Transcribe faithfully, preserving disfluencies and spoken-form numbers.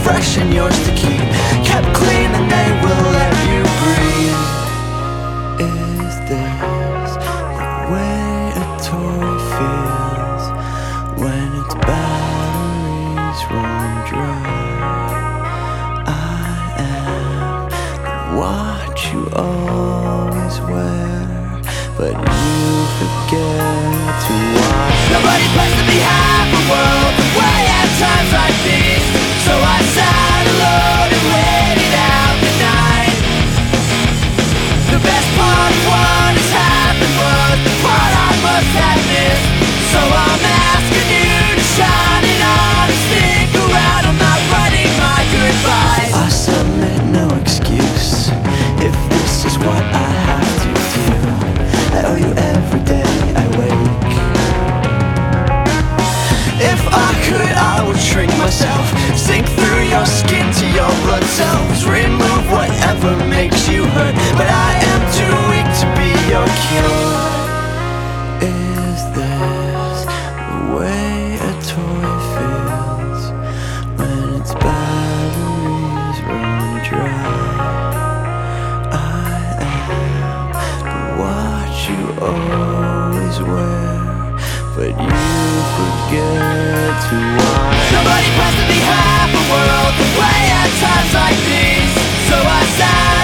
fresh and yours to keep, kept clean and they will let you breathe. Is this the way a toy feels when its batteries run dry? I am the watch you always wear, but you forget to watch. Nobody plans to be half a world away at times like these, so I sat alone and waited out the night. The best part of what has happened was the part I must have missed, so I'm asking you to shine it on and stick around. I'm not writing my goodbyes. I submit no excuse if this is what I have to do. I owe you every day I wake. If I could, I would shrink myself, sink through your skin to your blood cells, remove whatever makes you hurt, but I am too weak to be your cure. Is this the way a toy feels when its batteries run dry? I am the watch you always wear, but you forget to watch. Nobody plans to be half a world away at times like these, so I sat